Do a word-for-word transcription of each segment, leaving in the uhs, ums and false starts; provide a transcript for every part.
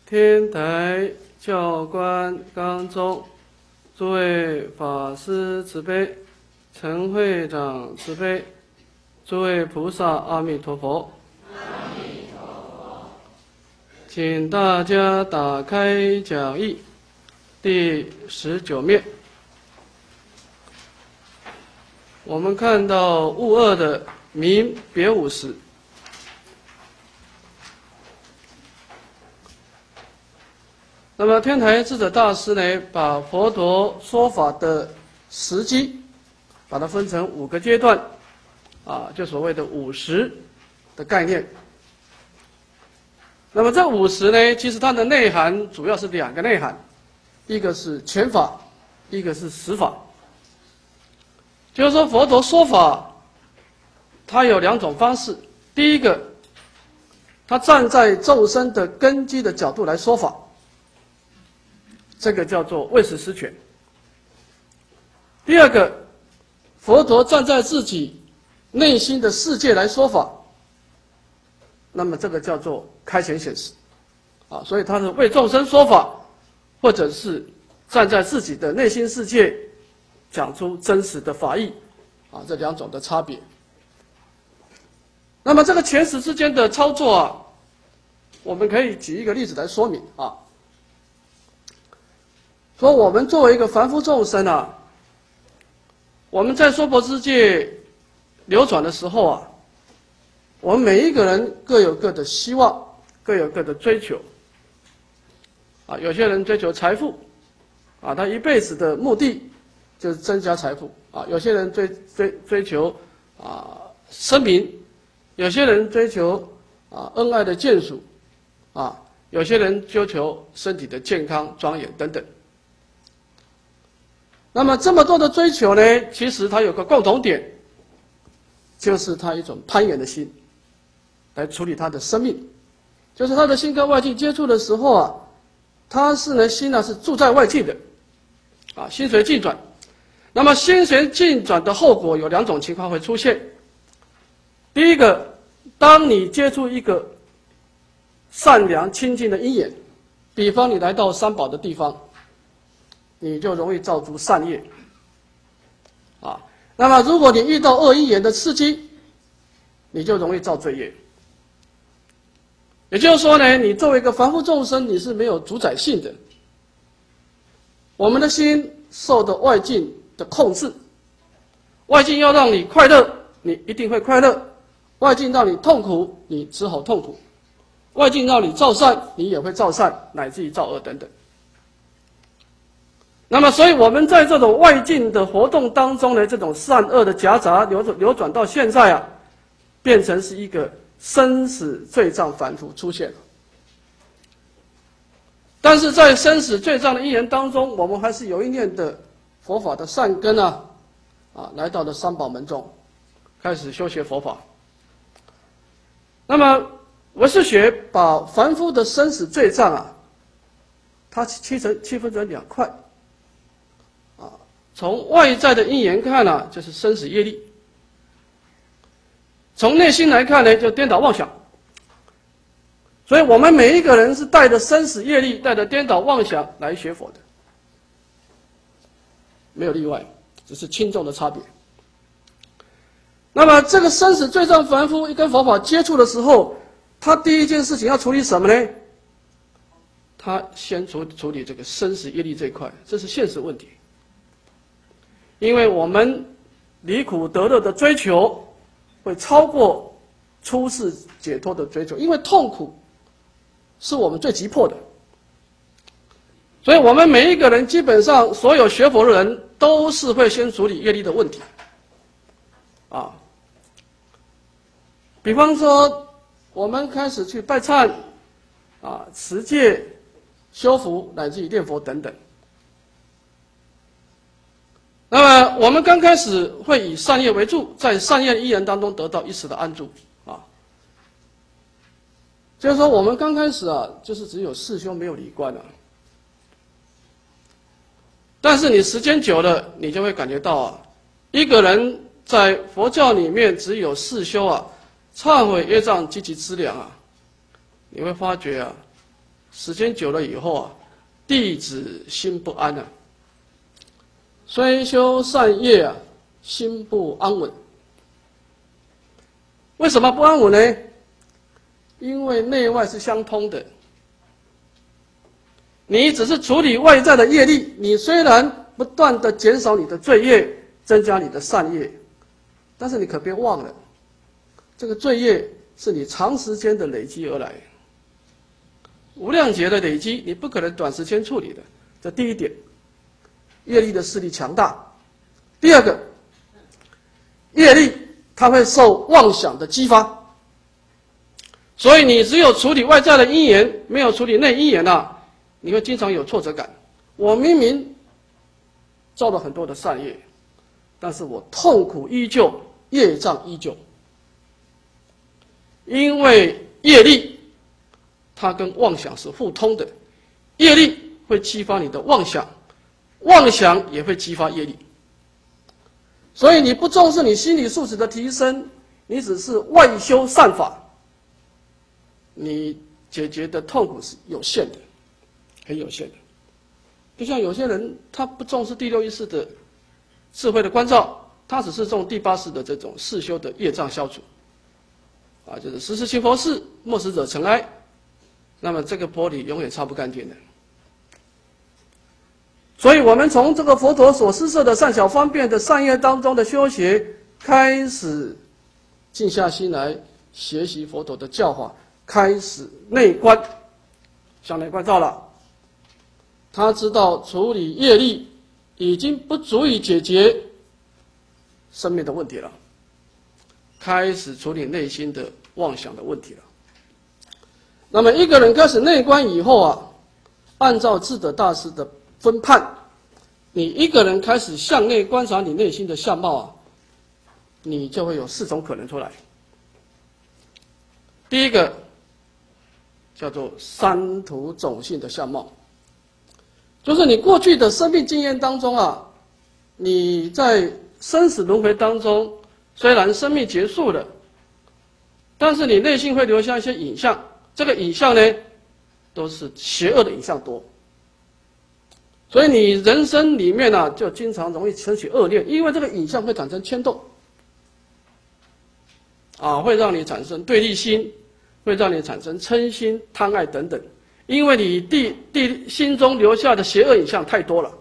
天台教官纲中，诸位法师慈悲，陈会长慈悲，诸位菩萨阿弥陀佛。 阿弥陀佛。 请大家打开讲义第十九面，我们看到物二的名别五时。那么天台智者大师呢，把佛陀说法的时机，把它分成五个阶段，啊，就所谓的五时的概念。那么这五时呢，其实它的内涵主要是两个内涵，一个是权法，一个是实法。就是说佛陀说法，它有两种方式。第一个，他站在众生的根基的角度来说法。这个叫做为实施权。第二个，佛陀站在自己内心的世界来说法，那么这个叫做开显显实，啊，所以他是为众生说法，或者是站在自己的内心世界讲出真实的法义，啊，这两种的差别。那么这个前实之间的操作啊，我们可以举一个例子来说明啊。说我们作为一个凡夫众生啊，我们在娑婆世界流转的时候啊，我们每一个人各有各的希望，各有各的追求。啊，有些人追求财富，啊，他一辈子的目的就是增加财富。啊，有些人追追追求啊声名，有些人追求啊恩爱的眷属，啊，有些人追求身体的健康、庄严等等。那么这么多的追求呢，其实它有个共同点，就是它一种攀缘的心，来处理他的生命。就是他的心跟外境接触的时候啊，他是呢心呢是住在外境的，啊，心随境转。那么心随境转的后果有两种情况会出现。第一个，当你接触一个善良清净的因缘，比方你来到三宝的地方，你就容易造出善业，啊，那么如果你遇到恶因缘的刺激，你就容易造罪业。也就是说呢，你作为一个凡夫众生，你是没有主宰性的。我们的心受的外境的控制，外境要让你快乐，你一定会快乐；外境让你痛苦，你只好痛苦；外境让你造善，你也会造善，乃至于造恶等等。那么，所以我们在这种外境的活动当中呢，这种善恶的夹杂流转流转到现在啊，变成是一个生死罪障反复出现了。但是在生死罪障的因缘当中，我们还是有一念的佛法的善根啊，啊，来到了三宝门中，开始修学佛法。那么唯识学把凡夫的生死罪障啊，它切成切分成两块。从外在的因缘看呢、啊，就是生死业力；从内心来看呢，就颠倒妄想。所以我们每一个人是带着生死业力，带着颠倒妄想来学佛的，没有例外，只是轻重的差别。那么这个生死罪障凡夫一跟佛法接触的时候，他第一件事情要处理什么呢？他先处处理这个生死业力这一块，这是现实问题。因为我们离苦得乐的追求会超过出世解脱的追求，因为痛苦是我们最急迫的。所以我们每一个人，基本上所有学佛的人都是会先处理业力的问题。啊，比方说我们开始去拜忏、啊持戒、修福，乃至于念佛等等。那么我们刚开始会以善业为助，在善业因缘当中得到一时的安住啊。就是说我们刚开始啊，就是只有四修没有理观啊。但是你时间久了，你就会感觉到啊，一个人在佛教里面只有四修啊，忏悔业障积极资粮啊，你会发觉啊， 时间久了以后啊，弟子心不安啊，虽修善业啊，心不安稳。为什么不安稳呢？因为内外是相通的。你只是处理外在的业力，你虽然不断的减少你的罪业，增加你的善业，但是你可别忘了，这个罪业是你长时间的累积而来，无量劫的累积，你不可能短时间处理的。这第一点，业力的势力强大。第二个，业力它会受妄想的激发，所以你只有处理外在的因缘，没有处理内因缘啊，你会经常有挫折感。我明明造了很多的善业，但是我痛苦依旧，业障依旧。因为业力它跟妄想是互通的，业力会激发你的妄想，妄想也会激发业力。所以你不重视你心理素质的提升，你只是外修善法，你解决的痛苦是有限的，很有限的。就像有些人他不重视第六意识的智慧的关照，他只是重第八识的这种世修的业障消除，啊，就是时时勤佛事，莫使惹尘埃。那么这个玻璃永远擦不干净的。所以我们从这个佛陀所施设的善巧方便的善业当中的修学，开始静下心来学习佛陀的教法，开始内观，向内关照了。他知道处理业力已经不足以解决生命的问题了，开始处理内心的妄想的问题了。那么一个人开始内观以后啊，按照智者大师的分判，你一个人开始向内观察你内心的相貌啊，你就会有四种可能出来。第一个叫做三途种性的相貌，就是你过去的生命经验当中啊，你在生死轮回当中，虽然生命结束了，但是你内心会留下一些影像，这个影像呢，都是邪恶的影像多。所以你人生里面啊，就经常容易升起恶念，因为这个影像会产生牵动，啊，会让你产生对立心，会让你产生嗔心、贪爱等等，因为你地地心中留下的邪恶影像太多了。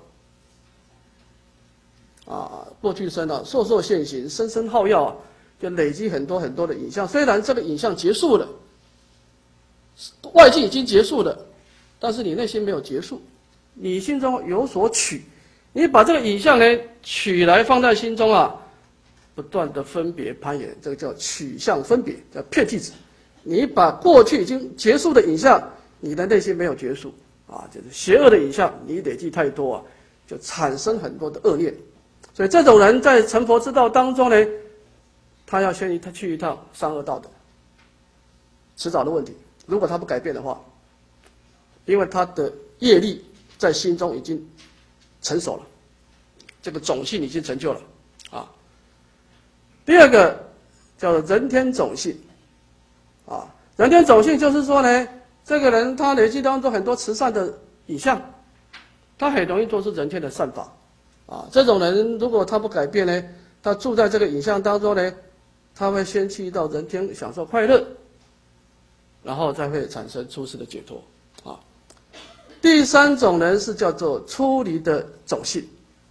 啊，过去生啊，烁烁现行，生生耗药啊，就累积很多很多的影像。虽然这个影像结束了，外境已经结束了，但是你内心没有结束。你心中有所取，你把这个影像呢取来放在心中啊，不断的分别攀岩，这个叫取相分别，叫片剂子。你把过去已经结束的影像，你的内心没有结束啊，就是邪恶的影像，你累积太多啊，就产生很多的恶念。所以这种人在成佛之道当中呢，他要先他去一趟三恶道的，迟早的问题。如果他不改变的话，因为他的业力在心中已经成熟了，这个种性已经成就了啊。第二个叫做人天种性啊，人天种性就是说呢，这个人他累积当中很多慈善的影像，他很容易做出人天的善法啊。这种人如果他不改变呢，他住在这个影像当中呢，他会先去到人天享受快乐，然后再会产生出世的解脱啊。第三种人是叫做出离的种性，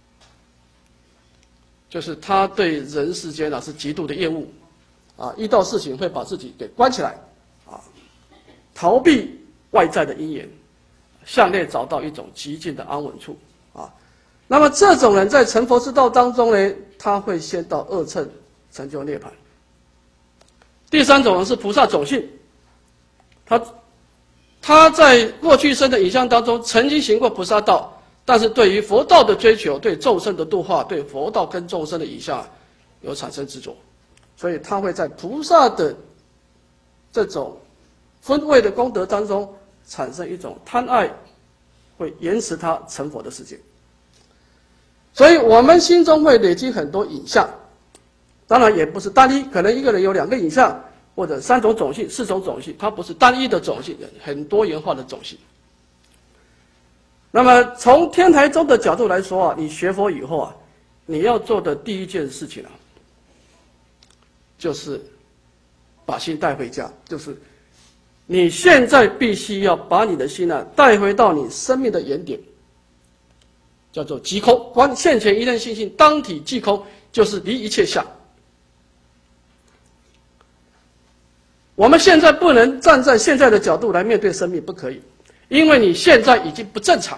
就是他对人世间啊是极度的厌恶，啊，遇到事情会把自己给关起来，啊，逃避外在的因缘，向内找到一种极尽的安稳处，啊，那么这种人在成佛之道当中呢，他会先到二乘成就涅槃。第三种人是菩萨种性，他。他在过去生的影像当中曾经行过菩萨道，但是对于佛道的追求，对众生的度化，对佛道跟众生的影像有产生执着，所以他会在菩萨的这种分位的功德当中产生一种贪爱，会延迟他成佛的时间。所以我们心中会累积很多影像，当然也不是单一，可能一个人有两个影像，或者三种种性、四种种性，它不是单一的种性，很多元化的种性那么从天台宗的角度来说啊，你学佛以后啊，你要做的第一件事情啊，就是把心带回家，就是你现在必须要把你的心啊带回到你生命的原点，叫做即空。观现前一念心性，当体即空，就是离一切相。我们现在不能站在现在的角度来面对生命，不可以，因为你现在已经不正常。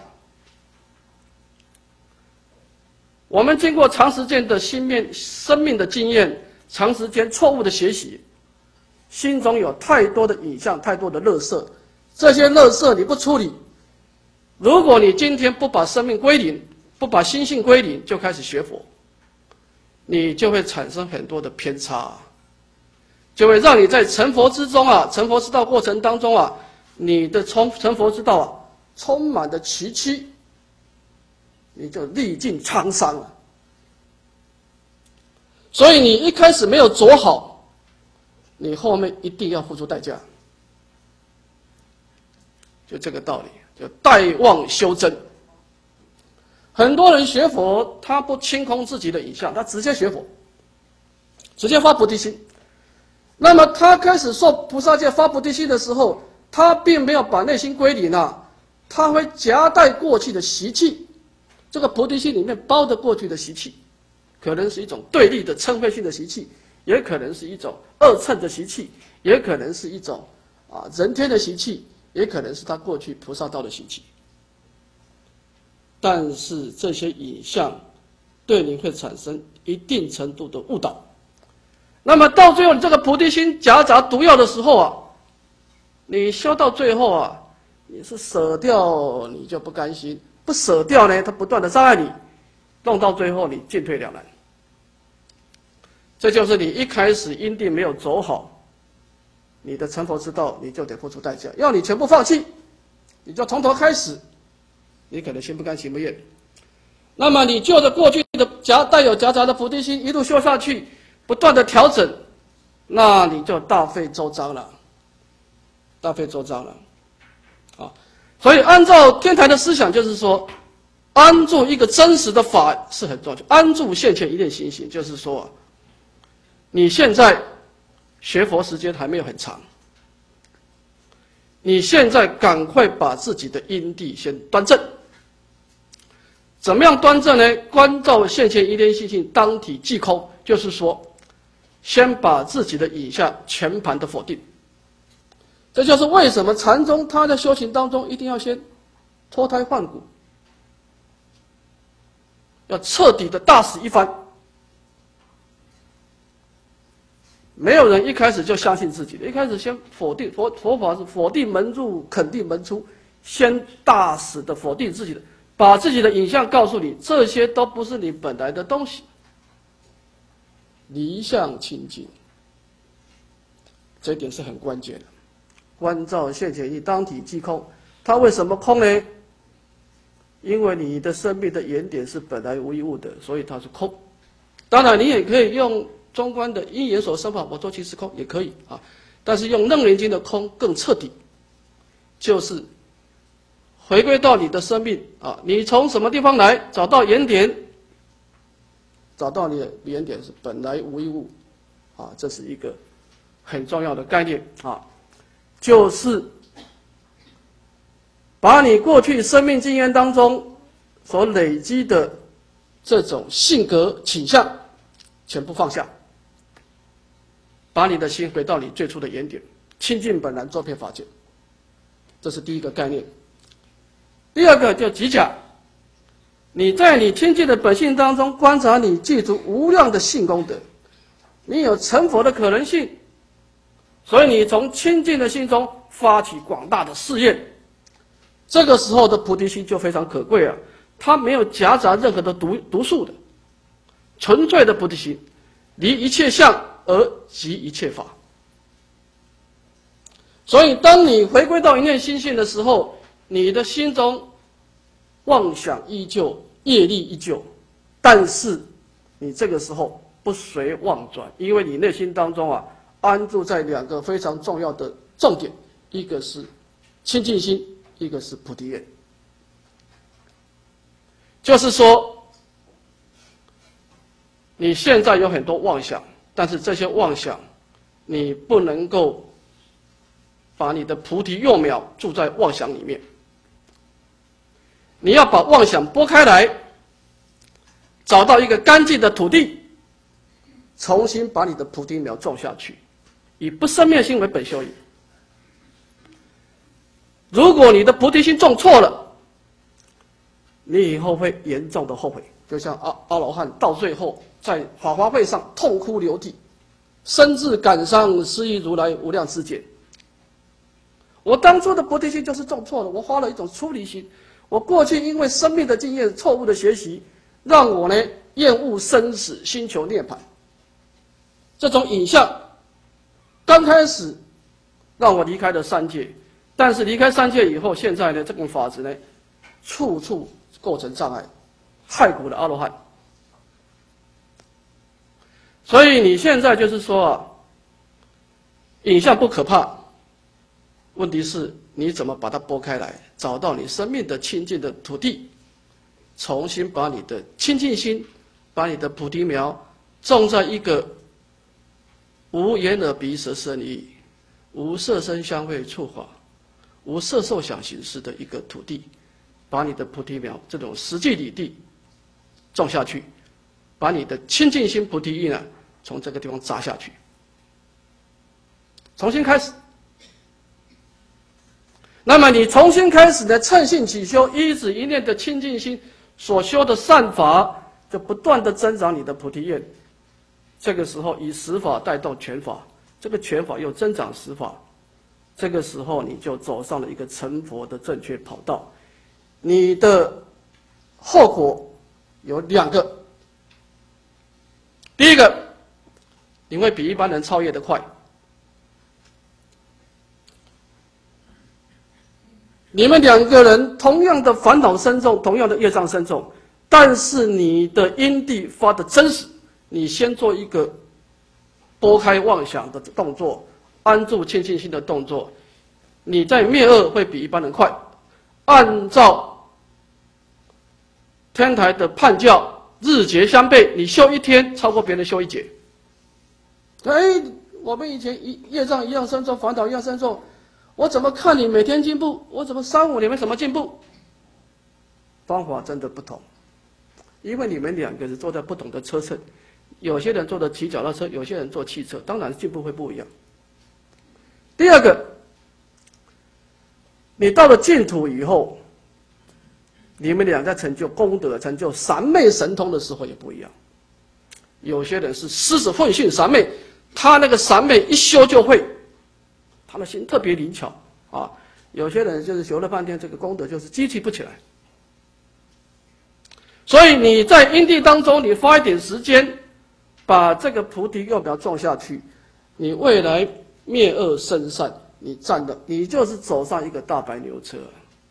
我们经过长时间的心面生命的经验，长时间错误的学习，心中有太多的影像，太多的垃圾，这些垃圾你不处理，如果你今天不把生命归零，不把心性归零，就开始学佛，你就会产生很多的偏差，就会让你在成佛之中啊，成佛之道过程当中啊，你的成成佛之道啊，充满着崎岖，你就历尽沧桑了。所以你一开始没有走好，你后面一定要付出代价，就这个道理，就待望修真。很多人学佛，他不清空自己的影像，他直接学佛，直接发菩提心。那么他开始受菩萨戒发菩提心的时候，他并没有把内心归零啊，他会夹带过去的习气，这个菩提心里面包着过去的习气，可能是一种对立的嗔恚性的习气，也可能是一种恶嗔的习气，也可能是一种啊人天的习气，也可能是他过去菩萨道的习气。但是这些影像对你会产生一定程度的误导。那么到最后，你这个菩提心夹杂毒药的时候啊，你修到最后啊，你是舍掉你就不甘心，不舍掉呢，它不断的伤害你，弄到最后你进退两难。这就是你一开始因地没有走好，你的成佛之道，你就得付出代价。要你全部放弃，你就从头开始，你可能心不甘情不愿。那么你就着过去的夹带有夹杂的菩提心一路修下去，不断的调整，那你就大费周章了，大费周章了，啊！所以按照天台的思想，就是说，安住一个真实的法是很重要，安住现前一念心性，就是说，你现在学佛时间还没有很长，你现在赶快把自己的因地先端正。怎么样端正呢？观照现前一念心性，当体即空，就是说，先把自己的影像全盘的否定。这就是为什么禅宗他在修行当中一定要先脱胎换骨，要彻底的大死一番。没有人一开始就相信自己的，一开始先否定佛佛法是否定门入，肯定门出，先大死的否定自己的，把自己的影像告诉你，这些都不是你本来的东西。离相清净，这一点是很关键的。观照现前一当体即空，它为什么空呢？因为你的生命的原点是本来无一物的，所以它是空。当然，你也可以用中观的因缘所生法，我说其实空也可以啊。但是用楞严经的空更彻底，就是回归到你的生命啊，你从什么地方来，找到原点，找到你的原点是本来无一物，啊，这是一个很重要的概念啊，就是把你过去生命经验当中所累积的这种性格倾向全部放下，把你的心回到你最初的原点，清净本然，周遍法界，这是第一个概念。第二个叫即假，你在你清净的本性当中观察你具足无量的性功德，你有成佛的可能性，所以你从清净的心中发起广大的誓愿，这个时候的菩提心就非常可贵啊，它没有夹杂任何的毒毒素的，纯粹的菩提心，离一切相而即一切法。所以当你回归到一念心性的时候，你的心中妄想依旧，业力依旧，但是你这个时候不随妄转，因为你内心当中啊安住在两个非常重要的重点，一个是清净心，一个是菩提愿。 就是说，你现在有很多妄想，但是这些妄想，你不能够把你的菩提幼苗住在妄想里面。你要把妄想拨开来，找到一个干净的土地，重新把你的菩提苗种下去，以不生灭心为本修也。如果你的菩提心种错了，你以后会严重的后悔，就像阿阿罗汉到最后在法华会上痛哭流涕，深自感伤，失意如来无量之劫。我当初的菩提心就是种错了，我花了一种出离心。我过去因为生命的经验、错误的学习，让我呢厌恶生死，心求涅槃。这种影像刚开始让我离开了三界，但是离开三界以后，现在呢这种法子呢，处处构成障碍，害苦的阿罗汉。所以你现在就是说啊，影像不可怕，问题是你怎么把它拨开来，找到你生命的清净的土地，重新把你的清净心，把你的菩提苗种在一个无眼耳鼻舌身意，无色声香味触法，无色受想行识的一个土地，把你的菩提苗这种实际理地种下去，把你的清净心菩提意呢从这个地方扎下去，重新开始。那么你重新开始呢，乘性起修，一指一念的清净心所修的善法，就不断的增长你的菩提愿。这个时候以十法带动全法，这个全法又增长十法，这个时候你就走上了一个成佛的正确跑道。你的后果有两个，第一个，你会比一般人超越的快。你们两个人同样的烦恼深重，同样的业障深重，但是你的因地发的真实，你先做一个拨开妄想的动作，安住清净心的动作，你在灭恶会比一般人快。按照天台的判教，日劫相悖，你修一天超过别人修一劫。哎，我们以前一业障一样深重，烦恼一样深重，我怎么看你每天进步？我怎么三五年没什么进步？方法真的不同，因为你们两个人坐在不同的车程，有些人坐的骑脚踏车，有些人坐汽车，当然进步会不一样。第二个，你到了净土以后，你们俩在成就功德、成就三昧神通的时候也不一样。有些人是狮子混训三昧，他那个三昧一修就会。他的心特别灵巧啊，有些人就是修了半天，这个功德就是激起不起来。所以你在因地当中，你花一点时间，把这个菩提幼苗种下去，你未来灭恶生善，你站的，你就是走上一个大白牛车。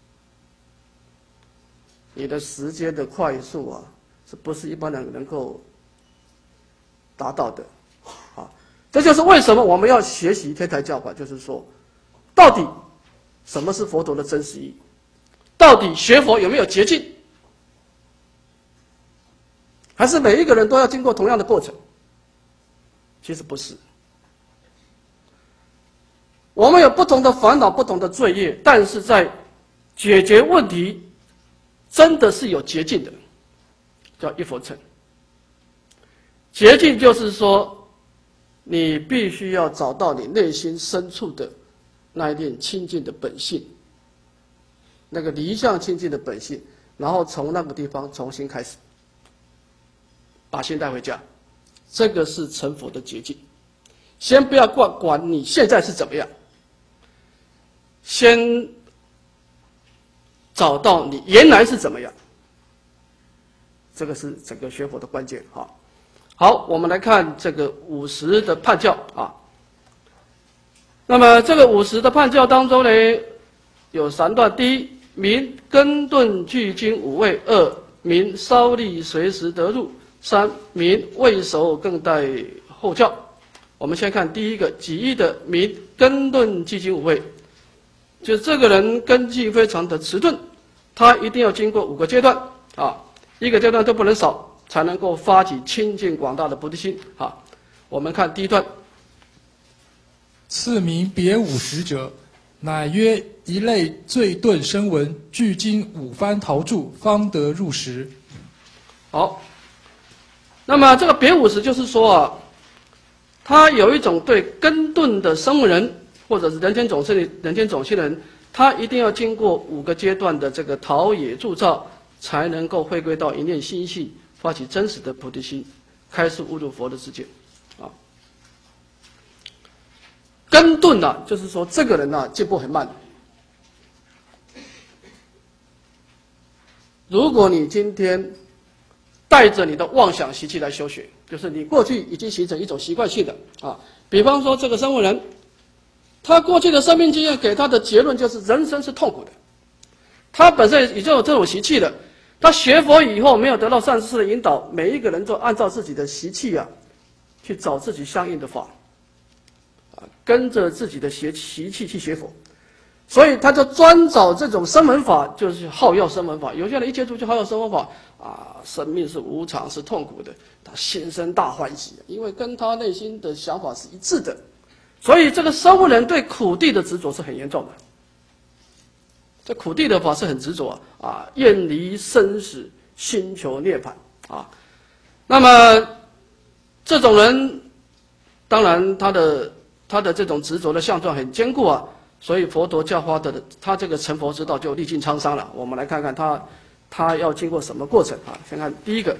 你的时间的快速啊，是不是一般人能够达到的？啊。这就是为什么我们要学习天台教法，就是说，到底什么是佛陀的真实意义？到底学佛有没有捷径？还是每一个人都要经过同样的过程？其实不是。我们有不同的烦恼、不同的罪业，但是在解决问题，真的是有捷径的，叫一佛乘。捷径就是说，你必须要找到你内心深处的那一点清净的本性，那个离相清净的本性，然后从那个地方重新开始，把心带回家，这个是成佛的捷径。先不要管管你现在是怎么样，先找到你原来是怎么样，这个是整个学佛的关键哈。好，我们来看这个五十的判教啊。那么这个五十的判教当中呢，有三段：第一，明根顿具经五味；二，明稍立随时得入；三，明未熟更待后教。我们先看第一个，己意的明根顿具经五味，就这个人根基非常的迟钝，他一定要经过五个阶段啊。 一个阶段都不能少，才能够发起清净广大的菩提心。好，我们看第一段。 次名别五十者，乃曰一类最顿声闻，具经五番陶著，方得入实。 好，那么这个别五十就是说啊，他有一种对根顿的声闻人，或者是人间种性的人间种性的人，他一定要经过五个阶段的这个陶冶铸造，才能够回归到一念心性，发起真实的菩提心，开示悟入佛的世界。啊，根顿呢、啊，就是说这个人呢、啊、进步很慢。如果你今天带着你的妄想习气来修学，就是你过去已经形成一种习惯性的啊，比方说这个声闻人，他过去的生命经验给他的结论就是人生是痛苦的，他本身已经有这种习气的，他学佛以后没有得到善知识的引导，每一个人都按照自己的习气啊，去找自己相应的法，啊，跟着自己的习习气去学佛，所以他就专找这种声闻法，就是好要声闻法。有些人一接触就好要声闻法啊，生命是无常是痛苦的，他心生大欢喜，因为跟他内心的想法是一致的。所以这个声闻人对苦地的执着是很严重的，这苦地的法是很执着啊，厌离生死，心求涅槃啊。那么这种人，当然他的他的这种执着的相状很坚固啊，所以佛陀教化的他这个成佛之道就历尽沧桑了。我们来看看他他要经过什么过程啊？先看第一个。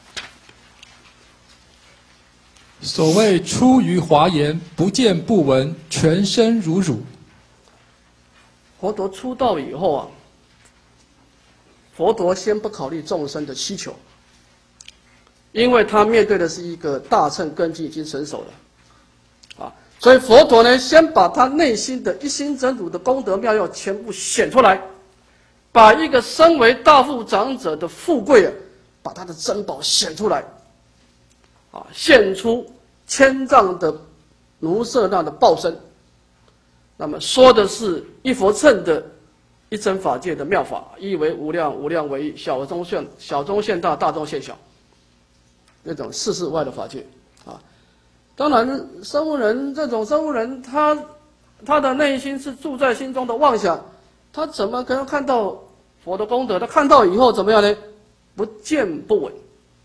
所谓出于华严，不见不闻，全身如乳。 佛陀出道以后啊，佛陀先不考虑众生的需求，因为他面对的是一个大乘根基已经成熟了，啊，所以佛陀呢，先把他内心的一心真如的功德妙药全部显出来，把一个身为大富长者的富贵啊，把他的珍宝显出来。啊，现出千丈的卢舍那的报身，那么说的是一佛乘的一真法界的妙法，一为无量，无量为一，小中现小中现大，大中现小，那种世事外的法界啊。当然，声闻人这种声闻人，他他的内心是住在心中的妄想，他怎么可能看到佛的功德？他看到以后怎么样呢？不见不闻。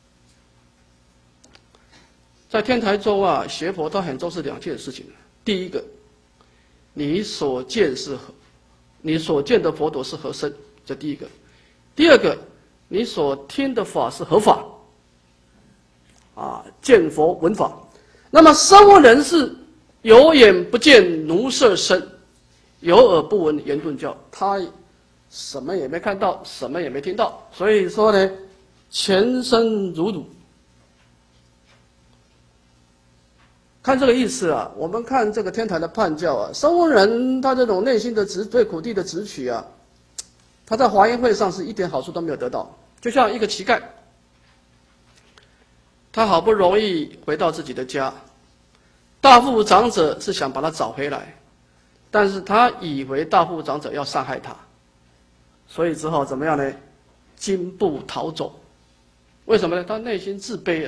在天台中啊，学佛它很重视两件事情。第一个，你所见是何，你所见的佛陀是何身，这第一个。第二个，你所听的法是何法，啊，见佛闻法。那么声闻人是有眼不见奴舍身，有耳不闻言顿教，他什么也没看到，什么也没听到，所以说呢，全身如乳。看这个意思啊，我们看这个天台的判教啊，声闻人他这种内心的执对苦地的执取啊，他在华严会上是一点好处都没有得到。就像一个乞丐，他好不容易回到自己的家，大富长者是想把他找回来，但是他以为大富长者要伤害他，所以只好怎么样呢？惊步逃走。为什么呢？他内心自卑啊。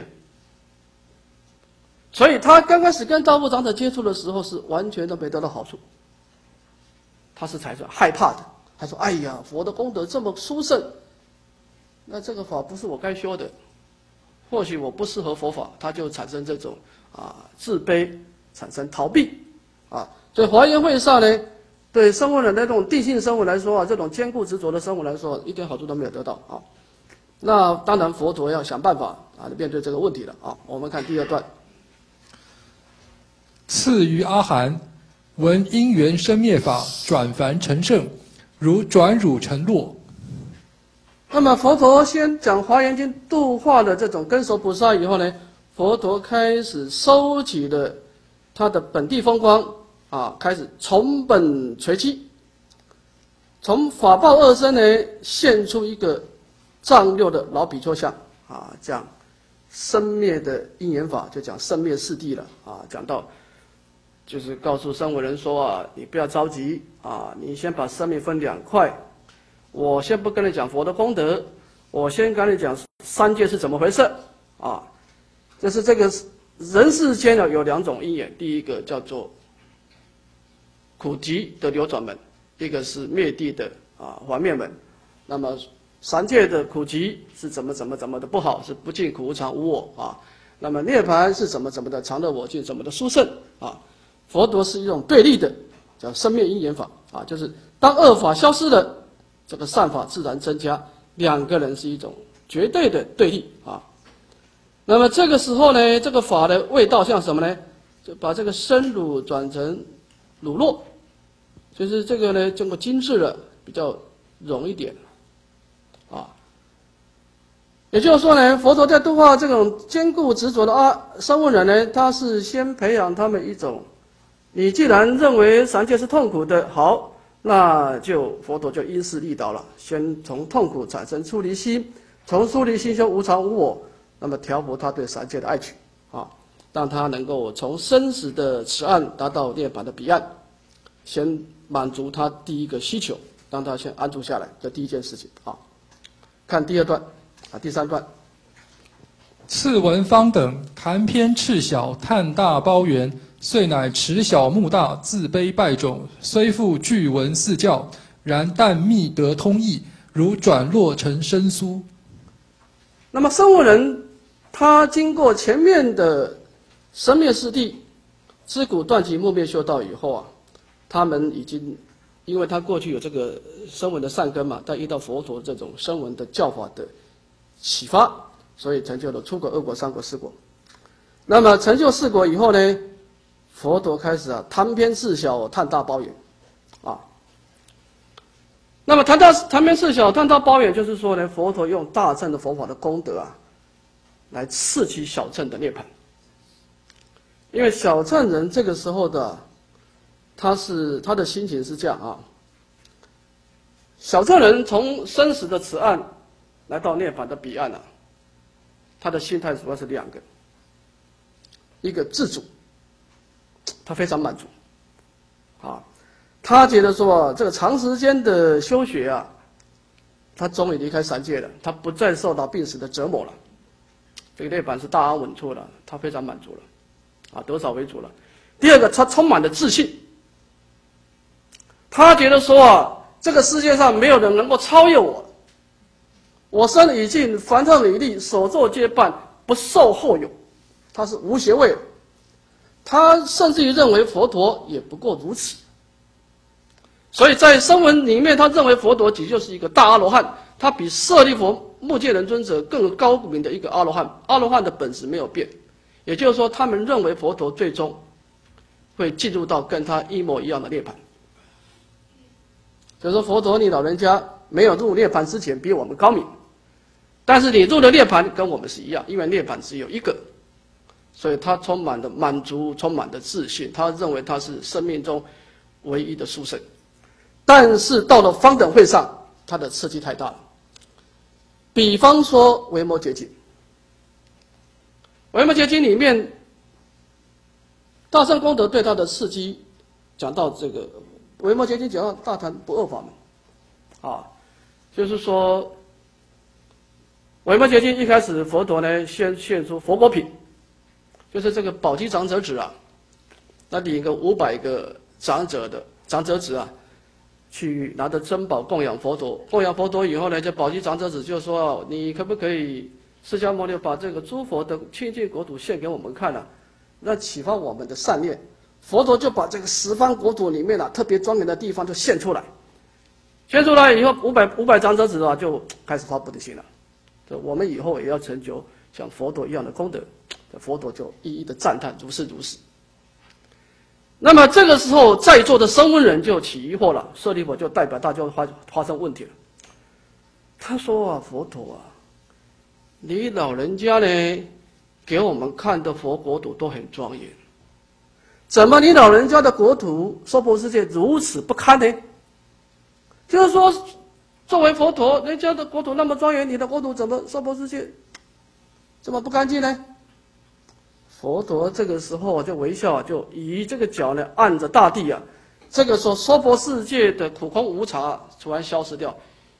所以他刚开始跟大富长者接触的时候，是完全都没得到好处。他是采取害怕的，他说：“哎呀，佛的功德这么殊胜，那这个法不是我该修的，或许我不适合佛法。”他就产生这种啊自卑，产生逃避啊。所以华严会上呢，对声闻人的这种定性声闻来说啊，这种坚固执着的声闻来说，一点好处都没有得到啊。那当然，佛陀要想办法啊，面对这个问题了啊。我们看第二段。 次于阿含，闻因缘生灭法，转凡成圣，如转乳成酪。 那么佛陀先讲《华严经》度化的这种根熟菩萨以后呢，佛陀开始收集了他的本地风光啊，开始从本垂基，从法报二身呢现出一个丈六的老比丘像啊，讲生灭的因缘法，就讲生灭四谛了啊，讲到。就是告诉声闻人说啊，你不要着急啊，你先把生命分两块。我先不跟你讲佛的功德， 我先跟你讲三界是怎么回事啊？就是这个人世间呢有两种因缘，第一个叫做苦集的流转门，一个是灭地的啊还灭门。那么三界的苦集是怎么怎么怎么的不好，是不净苦无常无我啊。那么涅槃是怎么怎么的常乐我净，怎么的殊胜啊。佛陀是一种对立的，叫生灭因缘法啊，就是当恶法消失了，这个善法自然增加，两个人是一种绝对的对立啊。那么这个时候呢，这个法的味道像什么呢？就把这个生乳转成乳酪，就是这个呢经过精致了，比较融一点啊。也就是说呢，佛陀在度化这种坚固执着的啊声闻人呢，他是先培养他们一种，你既然认为三界是痛苦的，好，那就佛陀就因势利导了，先从痛苦产生出离心，从出离心修无常无我，那么调伏他对三界的爱取啊，让他能够从生死的此岸达到涅槃的彼岸，先满足他第一个需求，让他先安住下来，这第一件事情啊。看第二段啊，第三段。 次文方等谈偏赤小，叹大包圆，遂乃持小目大，自卑拜种，虽复具文四教，然但密得通义，如转落成生疏。 那么声闻人，他经过前面的生灭四谛、知苦断集木灭修道以后啊，他们已经，因为他过去有这个声闻的善根嘛，但遇到佛陀这种声闻的教法的启发，所以成就了初果、二果、三果、四果。那么成就四果以后呢，佛陀开始啊谈偏赤小，叹大包圆，啊。那么谈大谈偏赤小，叹大包圆，就是说呢，佛陀用大乘的佛法的功德啊，来刺激小乘的涅槃。因为小乘人这个时候的，他是他的心情是这样啊。小乘人从生死的此岸来到涅槃的彼岸啊，他的心态主要是两个，一个自主，他非常满足，啊，他觉得说这个长时间的修学啊，他终于离开三界了，他不再受到病死的折磨了，这个涅槃是大安稳处了，他非常满足了，啊，得少为主了。第二个，他充满了自信，他觉得说啊，这个世界上没有人能够超越我，我身已尽，凡特履历，所作皆办，不受后有，他是无邪位，他甚至于认为佛陀也不过如此。所以在声闻里面，他认为佛陀即就是一个大阿罗汉，他比舍利佛、目犍连尊者更高明的一个阿罗汉，阿罗汉的本质没有变，也就是说，他们认为佛陀最终会进入到跟他一模一样的涅槃。所以说，佛陀你老人家没有入涅槃之前比我们高明，但是你入了涅槃跟我们是一样，因为涅槃只有一个，所以他充满了满足，充满了自信，他认为他是生命中唯一的殊胜。但是到了方等会上，他的刺激太大了。比方说维摩诘经，维摩诘经里面，大乘功德对他的刺激，讲到这个维摩诘经讲到大谈不二法门，啊，就是说，维摩诘经一开始佛陀呢先现出佛果品，就是这个宝积长者子啊，那领一个五百个长者的长者子啊。去拿着珍宝供养佛陀，供养佛陀以后呢，这宝积长者子就说：“你可不可以，释迦牟尼把这个诸佛的清净国土献给我们看啊，那启发我们的善念。”佛陀就把这个十方国土里面啊特别庄严的地方就现出来，现出来以后，五百五百长者子啊就开始发菩提心了。我们以后也要成就像佛陀一样的功德，佛陀就一一的赞叹，如是如是。那么这个时候，在座的声闻人就起疑惑了，舍利弗就代表大家发发生问题了。他说啊，佛陀啊，你老人家呢，给我们看的佛国土都很庄严，怎么你老人家的国土娑婆世界如此不堪呢？就是说，作为佛陀，人家的国土那么庄严，你的国土怎么娑婆世界这么不干净呢？佛陀这个时候就微笑，就以这个脚呢按着大地啊。这个时候娑婆世界的苦空无常啊，突然消失掉，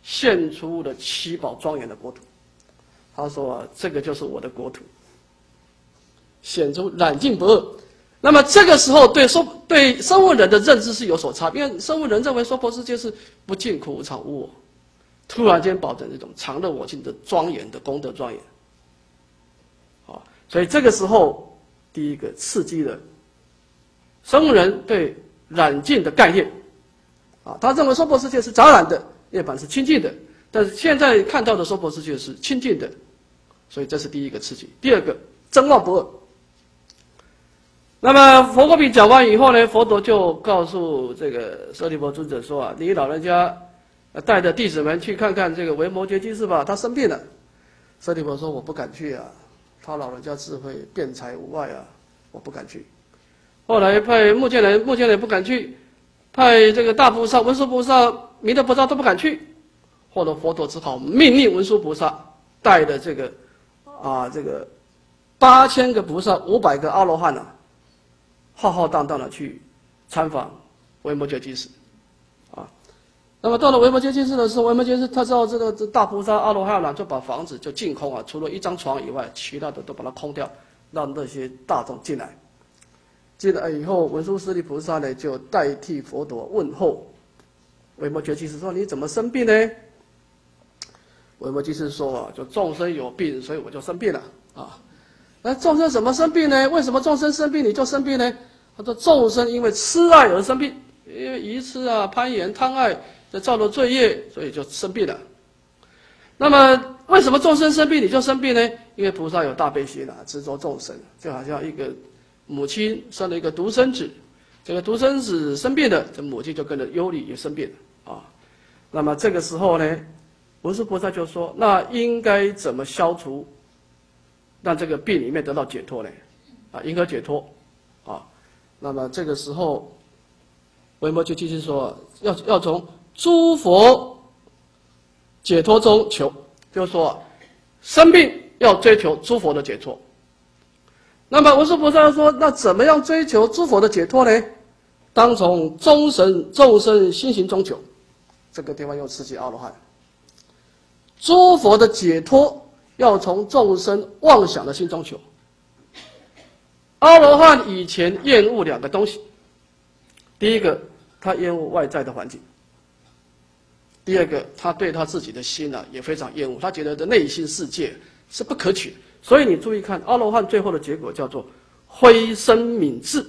现出了七宝庄严的国土。他说、啊、这个就是我的国土，显出染净不二。那么这个时候对说对声闻人的认知是有所差，因为声闻人认为娑婆世界是不净苦无常无我，突然间保证这种常乐我净的庄严的功德庄严。啊，所以这个时候第一个刺激了声闻人对染净的概念。啊，他认为娑婆世界是杂染的，涅槃是清净的，但是现在看到的娑婆世界是清净的，所以这是第一个刺激。第二个真妄不二。那么佛果比讲完以后呢，佛陀就告诉这个舍利弗尊者说啊，你老人家带着弟子们去看看这个维摩诘居士吧，他生病了。舍利弗说我不敢去啊，他老人家智慧辩才无碍啊，我不敢去。后来派目犍连，目犍连不敢去，派这个大菩萨、文殊菩萨、弥勒菩萨都不敢去。后来佛陀只好命令文殊菩萨带的这个啊这个八千个菩萨、五百个阿罗汉啊，浩浩荡荡的去参访维摩诘居士，啊，那么到了维摩诘居士的时候，维摩诘居士他知道这个这大菩萨阿罗汉呢，就把房子就净空啊，除了一张床以外，其他的都把它空掉，让那些大众进来。进来以后，文殊师利菩萨呢就代替佛陀问候维摩诘居士说：“你怎么生病呢？”维摩诘居士说：“啊，就众生有病，所以我就生病了啊。”那众生怎么生病呢？为什么众生生病你就生病呢？他说众生因为痴爱而生病，因为愚痴啊、攀岩、贪爱，这造了罪业，所以就生病了。那么为什么众生生病你就生病呢？因为菩萨有大悲心啊，执着众生，就好像一个母亲生了一个独生子，这个独生子生病了，这母亲就跟着忧虑也生病了啊。那么这个时候呢，文殊菩萨就说：那应该怎么消除？让这个病里面得到解脱呢？啊，因何解脱？啊，那么这个时候，维摩诘居士说，要要从诸佛解脱中求，就是说，生病要追求诸佛的解脱。那么文殊菩萨说，那怎么样追求诸佛的解脱呢？当从众生众生心行中求。这个地方又刺激阿罗汉，诸佛的解脱。要从众生妄想的心中求。阿罗汉以前厌恶两个东西，第一个他厌恶外在的环境，第二个他对他自己的心呢、啊、也非常厌恶，他觉得的内心世界是不可取。所以你注意看，阿罗汉最后的结果叫做灰身泯智，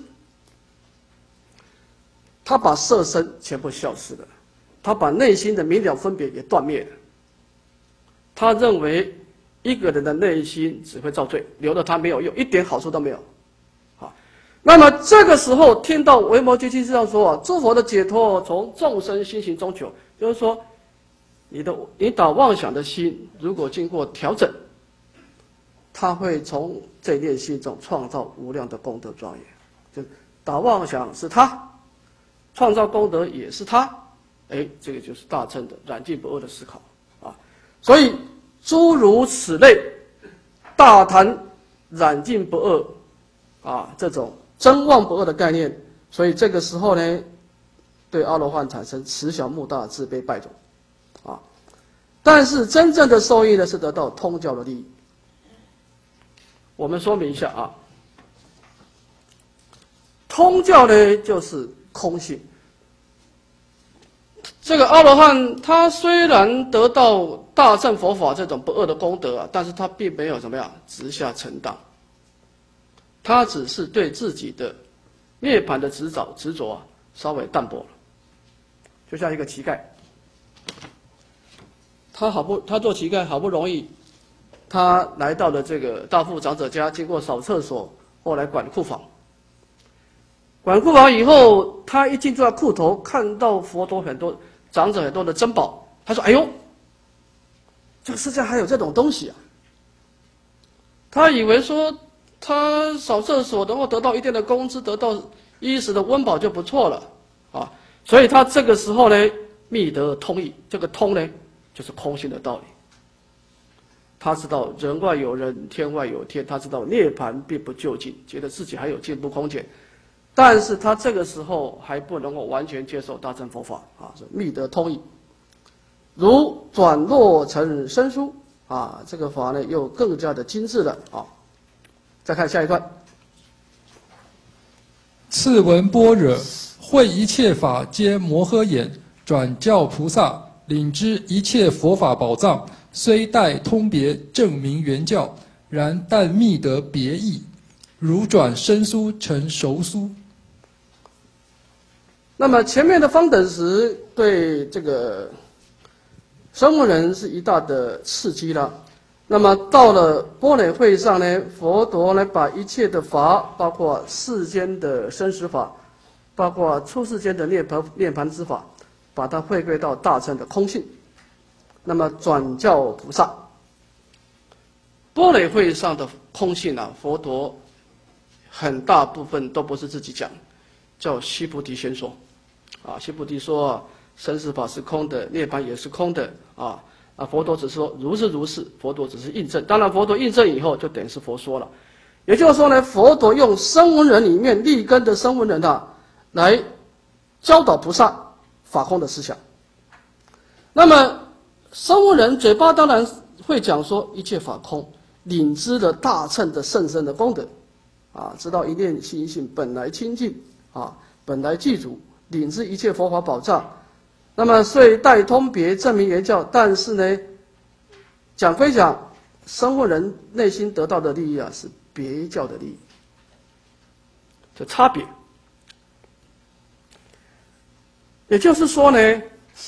他把色身全部消失了，他把内心的明了分别也断灭了。他认为一个人的内心只会造罪，留了他没有用，一点好处都没有。好，那么这个时候听到维摩诘居士这样说啊，诸佛的解脱从众生心行中求，就是说，你的你打妄想的心，如果经过调整，他会从这一念心中创造无量的功德庄严。就打妄想是他，创造功德也是他，哎，这个就是大乘的染净不二的思考啊，所以。诸如此类，大谈染净不二，啊，这种真妄不二的概念，所以这个时候呢，对阿罗汉产生慈小慕大、自卑败种，啊，但是真正的受益呢，是得到通教的利益。我们说明一下啊，通教呢就是空性。这个阿罗汉他虽然得到大乘佛法这种不二的功德啊，但是他并没有怎么样直下承当，他只是对自己的涅槃的执着执着啊稍微淡薄了，就像一个乞丐，他好不他做乞丐好不容易，他来到了这个大富长者家，经过扫厕所，后来管库房。管库房以后，他一进到库头，看到佛陀很多长者很多的珍宝，他说：“哎呦，这个世界还有这种东西啊！”他以为说他扫厕所能够得到一定的工资，得到衣食的温饱就不错了啊，所以他这个时候呢，觅得通义，这个通呢就是空性的道理。他知道人外有人，天外有天，他知道涅槃并不究竟，觉得自己还有进步空间。但是他这个时候还不能够完全接受大乘佛法啊，是觅得通义。 如转落成生疏啊，这个法呢又更加的精致了啊。再看下一段， 次闻般若，会一切法皆摩诃眼，转教菩萨，领知一切佛法宝藏，虽待通别证明原教，然但觅得别义，如转生疏成熟疏。 那么前面的方等时对这个声闻人是一大的刺激了。那么到了般若会上呢，佛陀呢把一切的法，包括世间的生死法，包括出世间的涅槃涅槃之法，把它回归到大乘的空性。那么转教菩萨，般若会上的空性啊，佛陀很大部分都不是自己讲，叫须菩提先说。啊，须菩提说啊，生死法是空的，涅槃也是空的啊。啊，佛陀只是说如是如是，佛陀只是印证。当然，佛陀印证以后，就等于是佛说了。也就是说呢，佛陀用声闻人里面立根的声闻人啊，来教导菩萨法空的思想。那么，声闻人嘴巴当然会讲说一切法空，领知了大乘的甚深的功德，啊，知道一念心一性本来清净啊，本来具足。领知一切佛法宝藏，那么虽待通别证明原教，但是呢，讲归讲，声闻人内心得到的利益啊，是别教的利益，这差别。也就是说呢，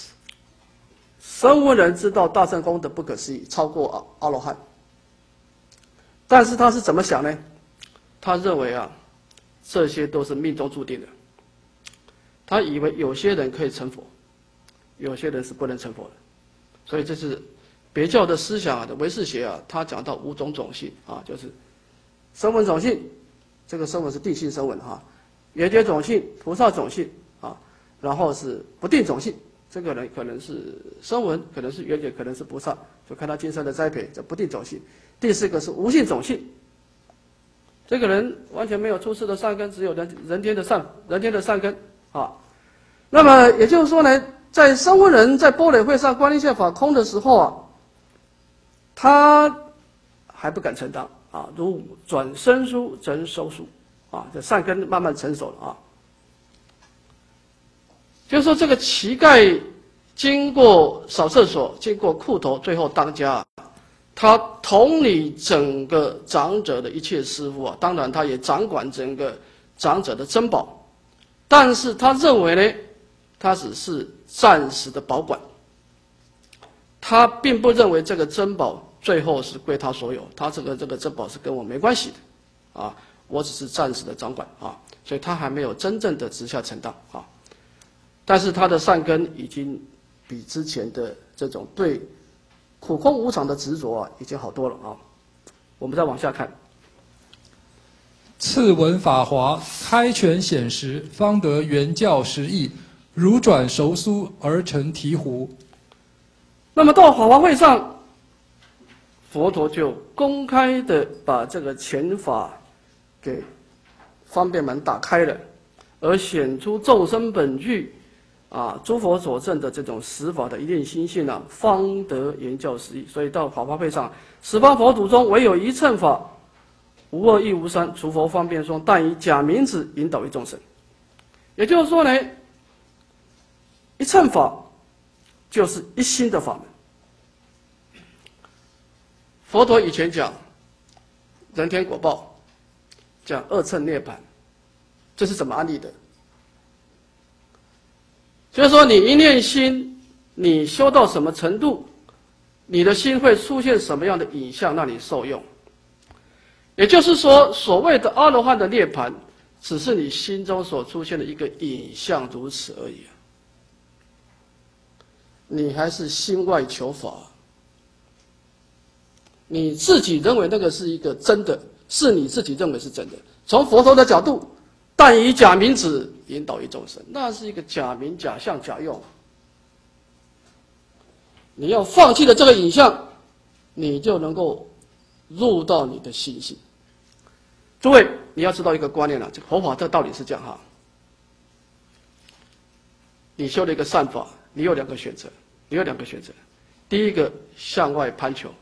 声闻人知道大乘功德不可思议，超过阿罗汉，但是他是怎么想呢？他认为啊，这些都是命中注定的。他以为有些人可以成佛，有些人是不能成佛的，所以这是别教的思想啊的唯识学啊，他讲到五种种性啊，就是声闻种性，这个声闻是定性声闻哈，缘觉种性、菩萨种性啊，然后是不定种性，这个人可能是声闻，可能是缘觉，可能是菩萨，就看他今生的栽培，这不定种性。第四个是无性种性，这个人完全没有出世的善根，只有人人天的善人天的善根。啊，那么也就是说呢，在声闻人在般若会上观一切法空的时候啊，他还不敢承担啊，如转生疏成熟疏啊，这善根慢慢成熟了啊。就是说这个乞丐经过扫厕所，经过裤头，最后当家，他统理整个长者的一切师傅啊，当然他也掌管整个长者的珍宝。但是他认为呢，他只是暂时的保管，他并不认为这个珍宝最后是归他所有，他这个这个珍宝是跟我没关系的，啊，我只是暂时的掌管啊，所以他还没有真正的直下承担啊。但是他的善根已经比之前的这种对苦空无常的执着啊，已经好多了啊。我们再往下看。 次闻法华，开权显实，方得原教实义，如转熟酥而成醍醐。 那么到法华会上，佛陀就公开的把这个前法给方便门打开了，而显出众生本具啊，诸佛所证的这种实法的一念心性啊，方得原教实义。所以到法华会上，十方佛土中唯有一乘法。无二亦无三，除佛方便说，但以假名字引导于众生。也就是说呢，一乘法就是一心的法门。佛陀以前讲人天果报，讲二乘涅槃，这是怎么安立的？就是说，你一念心，你修到什么程度，你的心会出现什么样的影像，让你受用。也就是说，所谓的阿罗汉的涅槃，只是你心中所出现的一个影像，如此而已。你还是心外求法，你自己认为那个是一个真的，是你自己认为是真的。从佛陀的角度，但以假名子引导于众生，那是一个假名、假象、假用。你要放弃了这个影像，你就能够入到你的心性。诸位，你要知道一个观念了，这个佛法这道理是这样哈。你修了一个善法，你有两个选择， 你有两个选择，第一个向外攀求，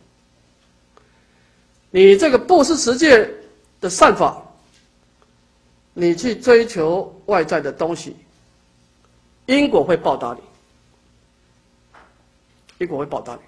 你这个布施持戒的善法，你去追求外在的东西，因果会报答你，因果会报答你。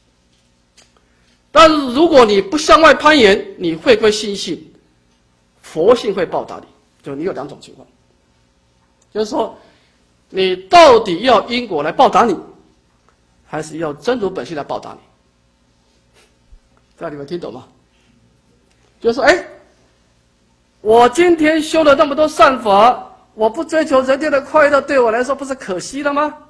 但是如果你不向外攀岩，你回归心性，佛性会报答你。就你有两种情况，就是说，你到底要因果来报答你，还是要真如本性来报答你？这样你们听懂吗？就是说，哎，我今天修了那么多善法，我不追求人间的快乐，对我来说不是可惜了吗？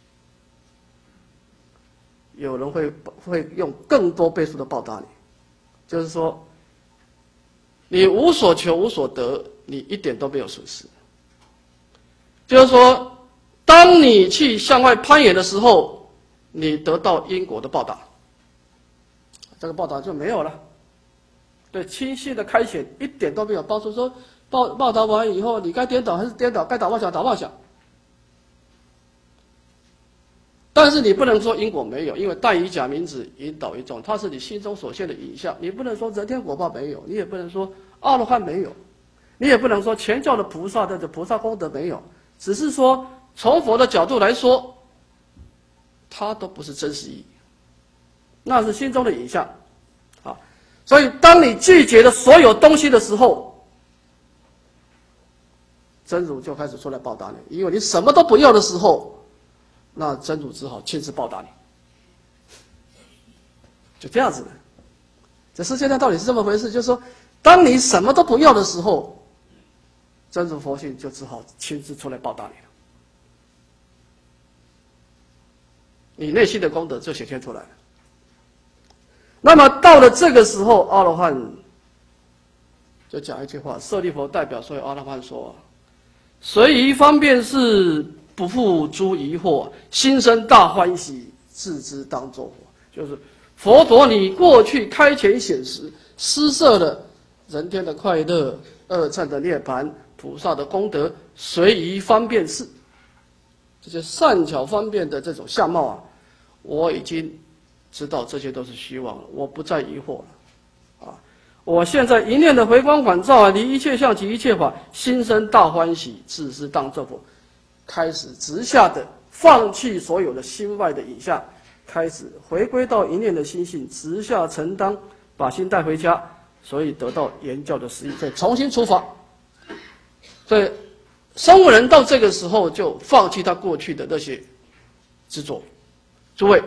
有人会会用更多倍数的报答你，就是说，你无所求无所得，你一点都没有损失。就是说，当你去向外攀岩的时候，你得到因果的报答，这个报答就没有了。对清晰的开显一点都没有帮助。说报报答完以后，你该颠倒还是颠倒，该打妄想打妄想。但是你不能说因果没有，因为但以假名子引导一众，它是你心中所现的影像。你不能说人天果报没有，你也不能说阿罗汉没有，你也不能说前教的菩萨的菩萨功德没有，只是说从佛的角度来说，它都不是真实意义，那是心中的影像啊。所以当你拒绝了所有东西的时候，真如就开始出来报答你，因为你什么都不要的时候，那真主只好亲自报答你，就这样子的。这世界上道理是这么回事，就是说，当你什么都不要的时候，真主佛性就只好亲自出来报答你了，你内心的功德就显现出来了。那么到了这个时候，阿罗汉就讲一句话，舍利弗代表所有阿罗汉说：“随宜方便事，不负诸疑惑，心生大欢喜，自知当作佛。”就是佛陀，你过去开前显实，施设了人天的快乐、二乘的涅槃、菩萨的功德，随宜方便事，这些善巧方便的这种相貌啊，我已经知道这些都是虚妄了，我不再疑惑了，啊！我现在一念的回光返照啊，离一切相及一切法，心生大欢喜，自知当作佛。开始直下的放弃所有的心外的影像，开始回归到一念的心性，直下承担，把心带回家，所以得到言教的实义，所以重新出发。所以声闻人到这个时候就放弃他过去的那些执着。诸位，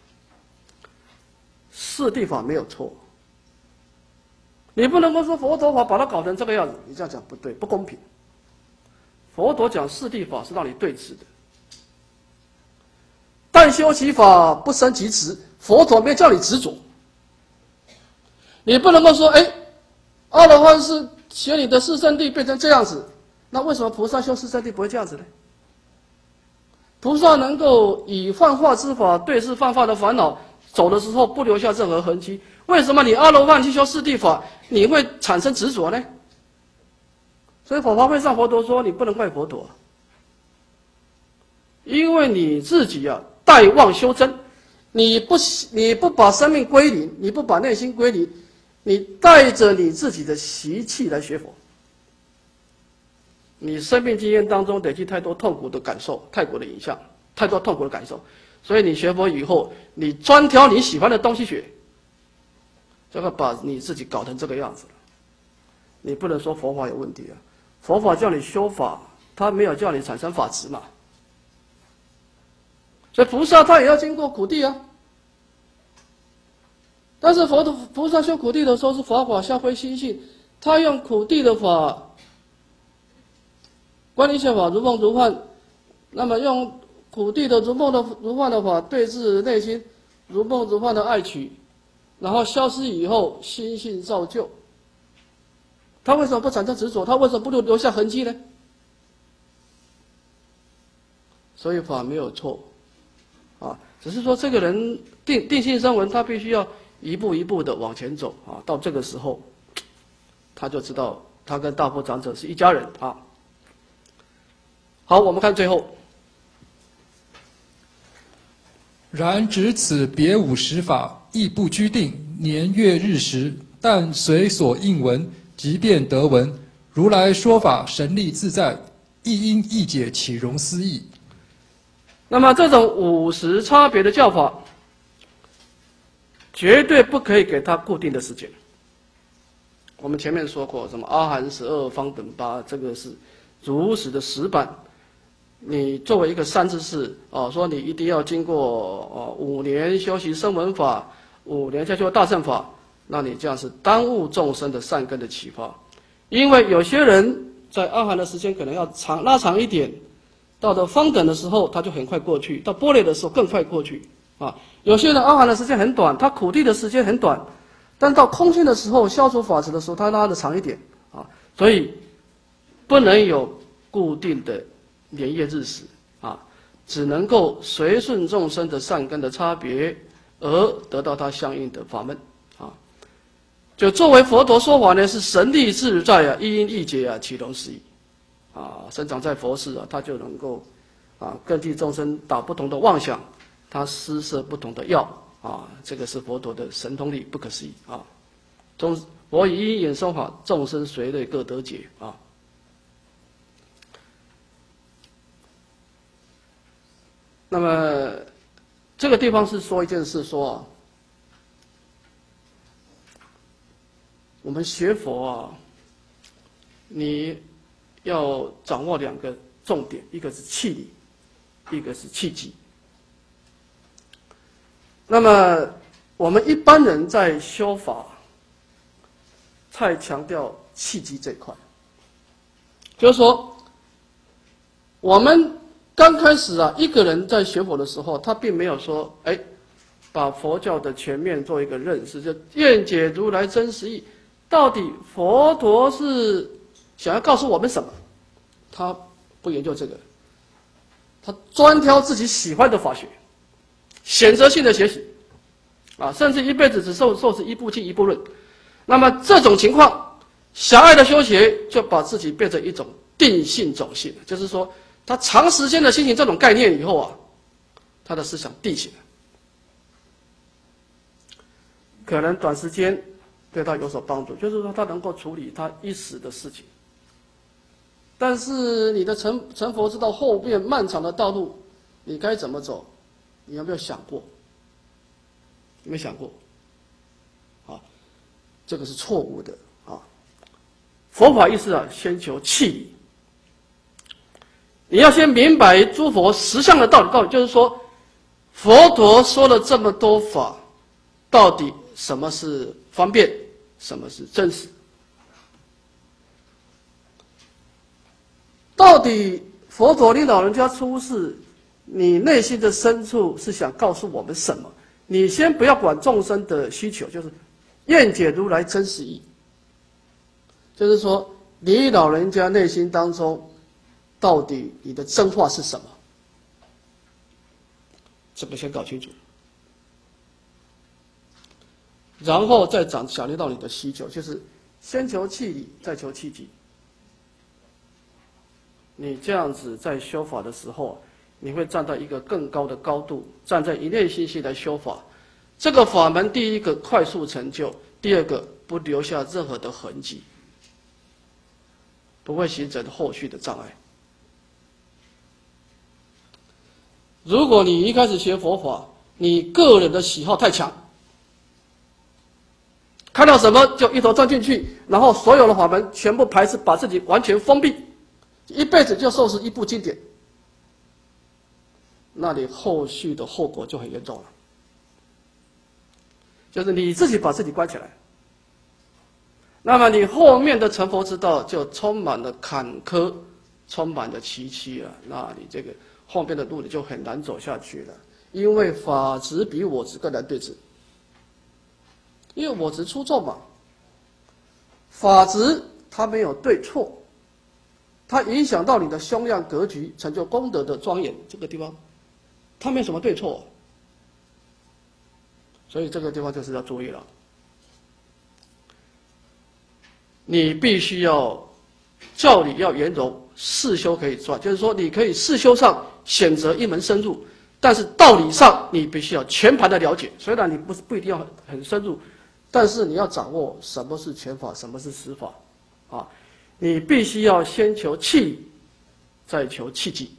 四谛法没有错，你不能够说佛陀法把它搞成这个样子，你这样讲不对，不公平。佛陀讲四谛法是让你对治的，但修其法不生其执，佛陀没有叫你执着。你不能够说，哎，阿罗汉是学你的四圣谛变成这样子，那为什么菩萨修四圣谛不会这样子呢？菩萨能够以幻化之法对治犯法的烦恼，走的时候不留下任何痕迹，为什么你阿罗汉去修四谛法，你会产生执着呢？所以法华会上佛陀说，你不能怪佛陀，因为你自己啊怠妄修真，你不你不把生命归零，你不把内心归零，你带着你自己的习气来学佛，你生命经验当中累积太多痛苦的感受，太苦的影像，太多痛苦的感受，所以你学佛以后，你专挑你喜欢的东西学，这个把你自己搞成这个样子了。你不能说佛法有问题啊，佛法叫你修法，他没有叫你产生法执嘛。所以菩萨他也要经过苦地啊，但是佛陀菩萨修苦地的时候是法法相辉心性，他用苦地的法观一切法如梦如幻，那么用苦地的如梦的如幻的法对治内心如梦如幻的爱取，然后消失以后心性造就。他为什么不产生执着？他为什么不留下痕迹呢？所以法没有错，啊，只是说这个人定定性声闻，他必须要一步一步的往前走啊。到这个时候，他就知道他跟大佛长者是一家人啊。好，我们看最后。 然只此别五十法，亦不拘定年月日时，但随所应闻，即便得闻。如来说法神力自在，一因一解，岂容思议？ 那么这种五十差别的教法，绝对不可以给他固定的时间。我们前面说过，什么阿含十二方等八，这个是如实的实版。你作为一个三知识啊，说你一定要经过哦五年修习声闻法，五年再修大乘法，那你这样是耽误众生的善根的启发。因为有些人在阿含的时间可能要长拉长一点，到了方等的时候他就很快过去，到般若的时候更快过去啊。有些人阿含的时间很短，他苦地的时间很短，但到空性的时候，消除法执的时候，他拉得长一点啊。所以不能有固定的年月日时啊，只能够随顺众生的善根的差别而得到它相应的法门啊。就作为佛陀说法呢，是神力自在啊，一因一解啊，岂容思议啊。生长在佛世啊，他就能够啊，根据众生打不同的妄想，他施设不同的药啊，这个是佛陀的神通力，不可思议啊。众佛以因演生法，众生随类各得解啊。那么这个地方是说一件事，说啊，我们学佛啊，你要掌握两个重点，一个是气理，一个是气机。那么我们一般人在修法，太强调气机这一块，就是说，我们刚开始啊，一个人在学佛的时候，他并没有说，哎，把佛教的全面做一个认识，就愿解如来真实义。到底佛陀是想要告诉我们什么？他不研究这个，他专挑自己喜欢的法学，选择性的学习，啊，甚至一辈子只受受持一部经一部论。那么这种情况，狭隘的修学就把自己变成一种定性种性，就是说，他长时间的进行这种概念以后啊，他的思想定型了，可能短时间对他有所帮助，就是说他能够处理他一时的事情。但是你的成成佛之道后面漫长的道路，你该怎么走？你有没有想过？有没有想过？啊，这个是错误的啊！佛法意思啊，先求气理。你要先明白诸佛实相的道理，道理就是说，佛陀说了这么多法，到底什么是方便，什么是真实？到底佛陀你老人家出世，你内心的深处是想告诉我们什么？你先不要管众生的需求，就是愿解如来真实义，就是说你老人家内心当中到底你的真话是什么？这个先搞清楚，然后再讲考虑到你的需求，就是先求气理，再求气机。你这样子在修法的时候，你会站到一个更高的高度，站在一念心性来修法。这个法门，第一个快速成就，第二个不留下任何的痕迹，不会形成后续的障碍。如果你一开始学佛法，你个人的喜好太强，看到什么就一头钻进去，然后所有的法门全部排斥，把自己完全封闭，一辈子就受持一部经典，那你后续的后果就很严重了，就是你自己把自己关起来，那么你后面的成佛之道就充满了坎坷，充满了崎岖啊，那你这个后面的路你就很难走下去了，因为法执比我执更难对治，因为我执出众嘛，法执它没有对错，它影响到你的胸量格局，成就功德的庄严，这个地方它没什么对错，所以这个地方就是要注意了，你必须要教理要圆融，四修可以转，就是说你可以四修上选择一门深入， 但是道理上你必须要全盘的了解，虽然你不是不一定要很很深入，但是你要掌握什么是权法，什么是实法，啊，你必须要先求气，再求契机，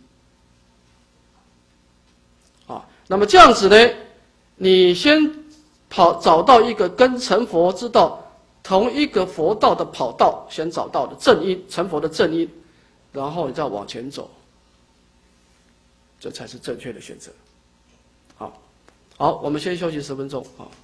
啊，那么这样子呢，你先跑找到一个跟成佛之道同一个佛道的跑道，先找到的正因，成佛的正因，然后你再往前走。这才是正确的选择。好，好，我们先休息十分钟啊。